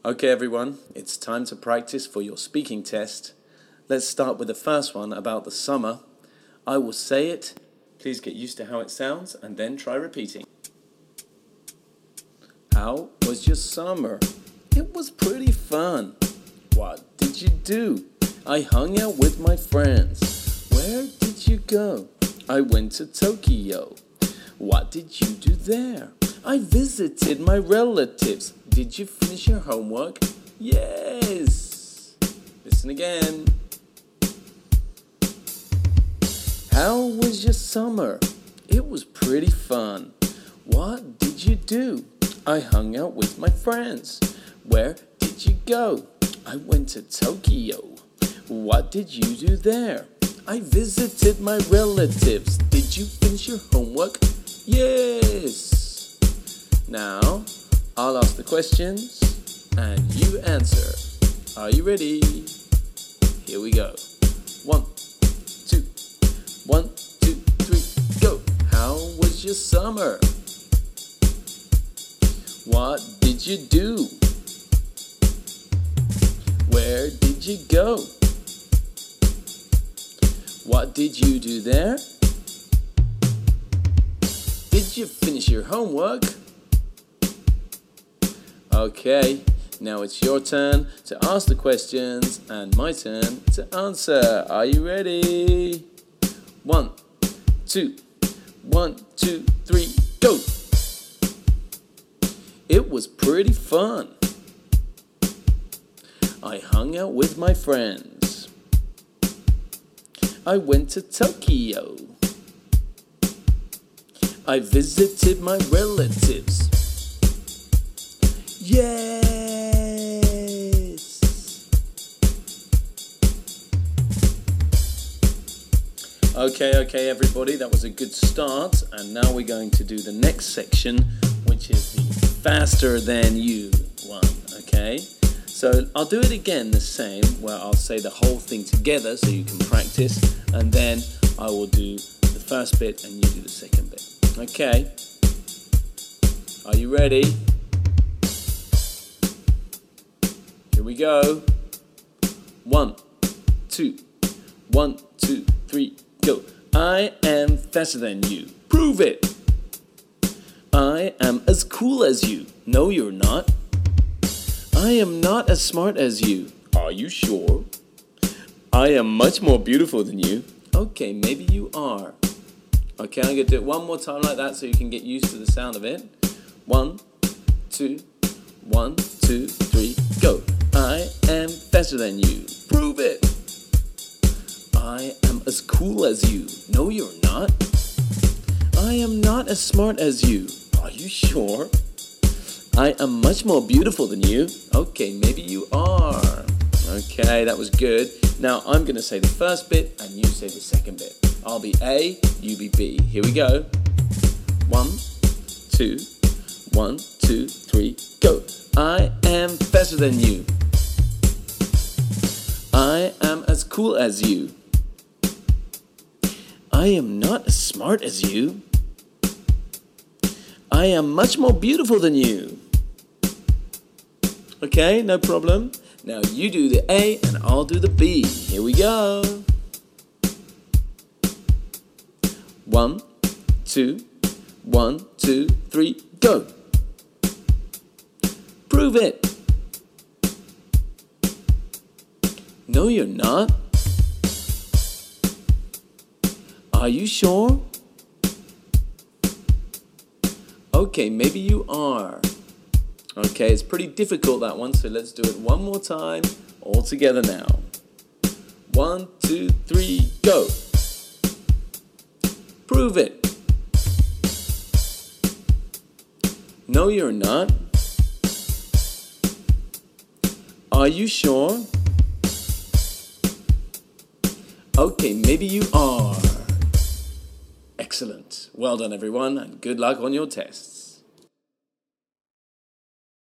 Okay, everyone, it's time to practice for your speaking test. Let's start with the first one about the summer. I will say it. Please get used to how it sounds and then try repeating. How was your summer? It was pretty fun. What did you do? I hung out with my friends. Where did you go? I went to Tokyo. What did you do there? I visited my relatives. Did you finish your homework? Yes. Listen again. How was your summer? It was pretty fun. What did you do? I hung out with my friends. Where did you go? I went to Tokyo. What did you do there? I visited my relatives. Did you finish your homework? Yes. Now, I'll ask the questions and you answer. Are you ready? Here we go. 1, 2, 1, 2, 3, go. How was your summer? What did you do? Where did you go? What did you do there? Did you finish your homework? Okay, now it's your turn to ask the questions and my turn to answer. Are you ready? 1, 2, 1, 2, 3, go! It was pretty fun. I hung out with my friends. I went to Tokyo. I visited my relatives. Yes! Okay, everybody, that was a good start. And now we're going to do the next section, which is the faster than you one, okay? So I'll do it again the same, where I'll say the whole thing together so you can practice, and then I will do the first bit and you do the second bit. Okay? Are you ready? Here we go. 1, 2, 1, 2, 3, go. I am faster than you. Prove it. I am as cool as you. No, you're not. I am not as smart as you. Are you sure? I am much more beautiful than you. Okay, maybe you are. Okay, I'm going to do it one more time like that so you can get used to the sound of it. 1, 2, 1, 2, 3, go. I am faster than you. Prove it. I am as cool as you. No, you're not. I am not as smart as you. Are you sure? I am much more beautiful than you. Okay, maybe you are. Okay, that was good. Now I'm going to say the first bit and you say the second bit. I'll be A, you be B. Here we go. 1, 2, 1, 2, 3, go. I am faster than you. I am as cool as you. I am not as smart as you. I am much more beautiful than you. Okay, no problem. Now you do the A and I'll do the B. Here we go. 1, 2, 1, 2, 3, go. Prove it. No, you're not. Are you sure? Okay, maybe you are. Okay, it's pretty difficult that one, so let's do it one more time, all together now. 1, 2, 3, go. Prove it. No, you're not. Are you sure? Okay, maybe you are. Excellent. Well done, everyone, and good luck on your tests.